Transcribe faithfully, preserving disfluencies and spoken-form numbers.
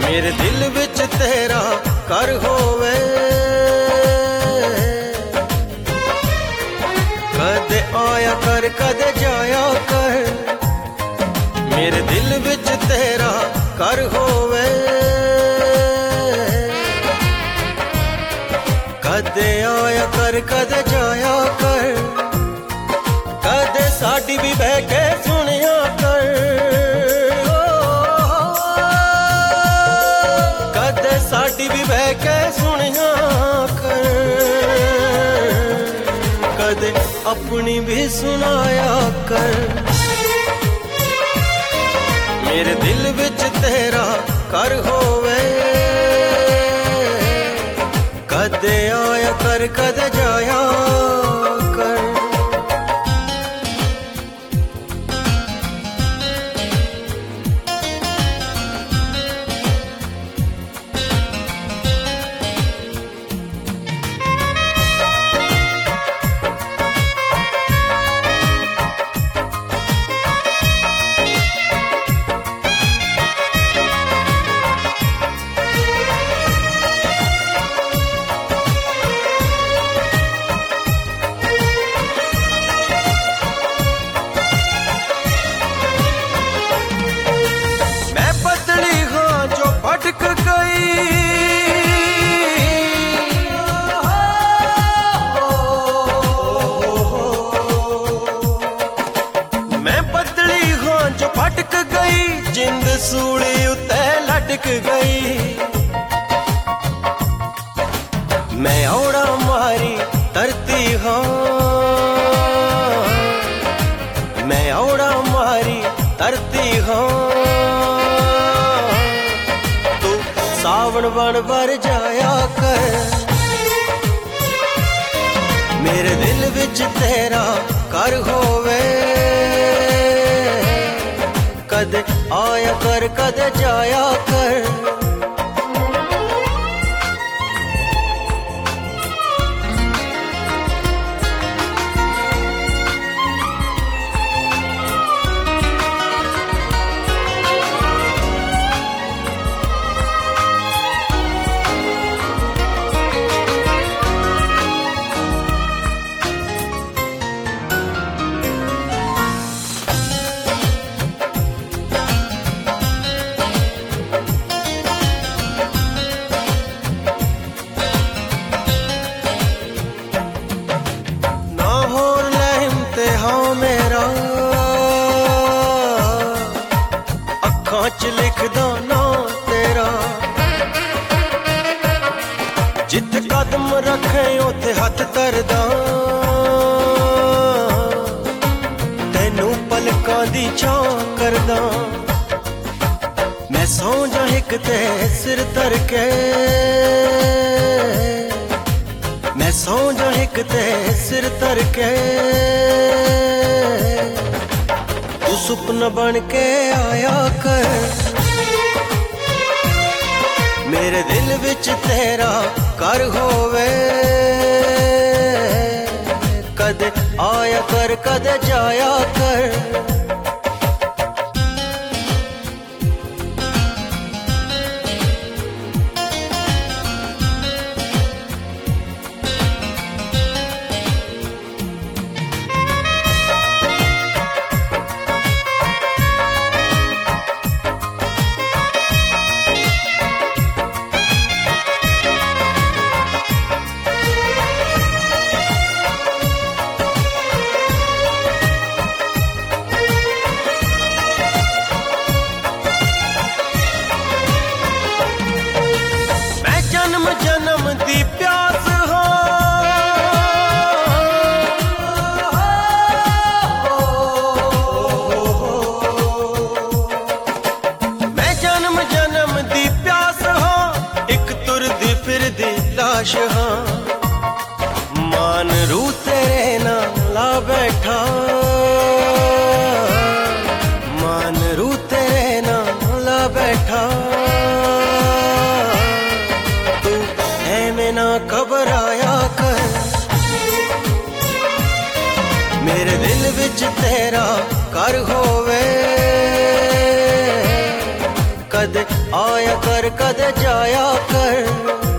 मेरे दिल विच तेरा घर होवे, कदे आया कर कदे जाया कर। मेरे दिल विच तेरा घर होवे, कदे आया कर कदे जाया कर। कदे साडी भी बह के सुनिया कर, कदे साडी भी बह के सुनिया कर, कदे अपनी भी सुनाया कर। मेरे दिल विच तेरा घर होवे, कदे आया कर कदे जाया कर। भटक गई मैं बदली हाँ जो भटक गई, जिंद सूली उते लटक गई। मैं औड़ा मारी धरती हाँ, मैं औड़ा मारी धरती हाँ। सावन वन बर जाया कर। मेरे दिल विच तेरा घर होवे, कदे आया कर कदे जाया कर। अखां च लिखदा ना तेरा, जिथे कदम रखे उथे हथ धरदा। तैनू पलकां दी छां करदा, मैं सौ जा हिक ते सिर धर के, मैं सौ जा हिक ते सिर धर के। तू सुपना बन के आया कर। मेरे दिल विच तेरा घर होवे, कदे आया कर कदे जाया कर। जन्म दी प्यास हो, मैं जन्म जन्म दी प्यास हो, एक तुरदी फिरदी लाश हाँ। मान रू तेरे नाम ला बैठा, मान रू तेरे नाम ला बैठा। ना घबराया कर। मेरे दिल विच तेरा घर होवे, कदे आया कर कदे जाया कर।